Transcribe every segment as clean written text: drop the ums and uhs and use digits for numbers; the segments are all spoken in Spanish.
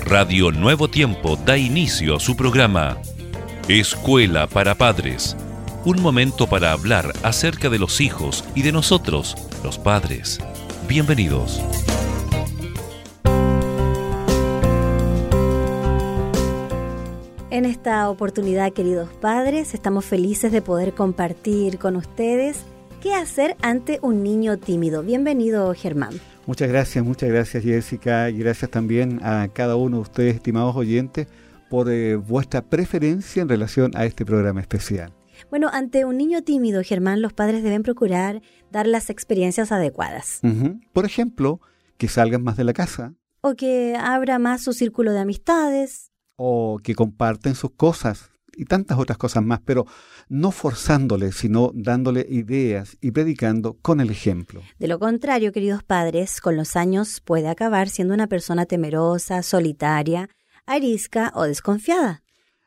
Radio Nuevo Tiempo da inicio a su programa Escuela para Padres. Un momento para hablar acerca de los hijos y de nosotros, los padres. Bienvenidos. En esta oportunidad, queridos padres, estamos felices de poder compartir con ustedes qué hacer ante un niño tímido. Bienvenido, Germán. Muchas gracias Jessica, y gracias también a cada uno de ustedes, estimados oyentes, por vuestra preferencia en relación a este programa especial. Bueno, ante un niño tímido, Germán, los padres deben procurar dar las experiencias adecuadas. Por ejemplo, que salgan más de la casa. O que abra más su círculo de amistades. O que comparten sus cosas y tantas otras cosas más, pero no forzándole, sino dándole ideas y predicando con el ejemplo. De lo contrario, queridos padres, con los años puede acabar siendo una persona temerosa, solitaria, arisca o desconfiada.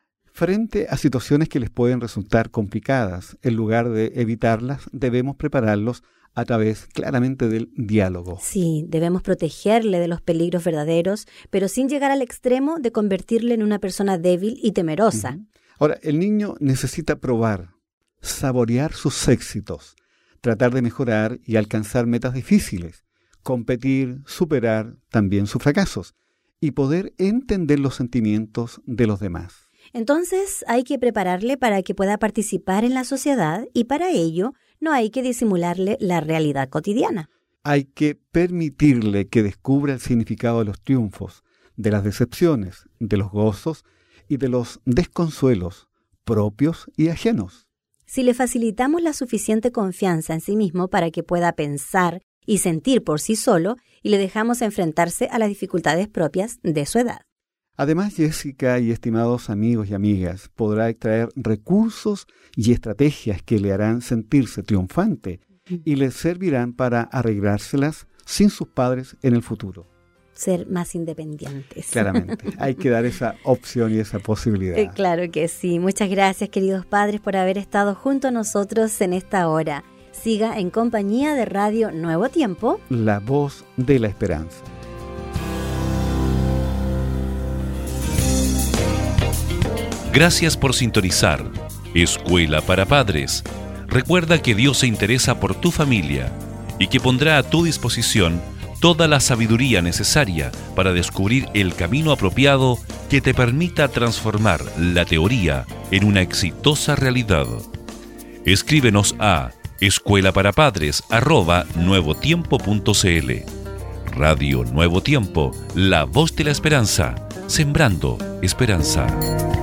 Frente a situaciones que les pueden resultar complicadas, en lugar de evitarlas, debemos prepararlos a través claramente del diálogo. Sí, debemos protegerle de los peligros verdaderos, pero sin llegar al extremo de convertirle en una persona débil y temerosa. Ahora, el niño necesita probar, saborear sus éxitos, tratar de mejorar y alcanzar metas difíciles, competir, superar también sus fracasos y poder entender los sentimientos de los demás. Entonces hay que prepararle para que pueda participar en la sociedad y para ello no hay que disimularle la realidad cotidiana. Hay que permitirle que descubra el significado de los triunfos, de las decepciones, de los gozos y de los desconsuelos propios y ajenos. Si le facilitamos la suficiente confianza en sí mismo para que pueda pensar y sentir por sí solo y le dejamos enfrentarse a las dificultades propias de su edad. Además, Jessica y estimados amigos y amigas, podrá extraer recursos y estrategias que le harán sentirse triunfante y le servirán para arreglárselas sin sus padres en el futuro. Ser más independientes. Claramente, hay que dar esa opción y esa posibilidad. Claro que sí. Muchas gracias, queridos padres, por haber estado junto a nosotros en esta hora. Siga en compañía de Radio Nuevo Tiempo, la voz de la esperanza. Gracias por sintonizar Escuela para Padres. Recuerda que Dios se interesa por tu familia y que pondrá a tu disposición toda la sabiduría necesaria para descubrir el camino apropiado que te permita transformar la teoría en una exitosa realidad. Escríbenos a escuelaparapadres@nuevotiempo.cl. Radio Nuevo Tiempo, la voz de la esperanza, sembrando esperanza.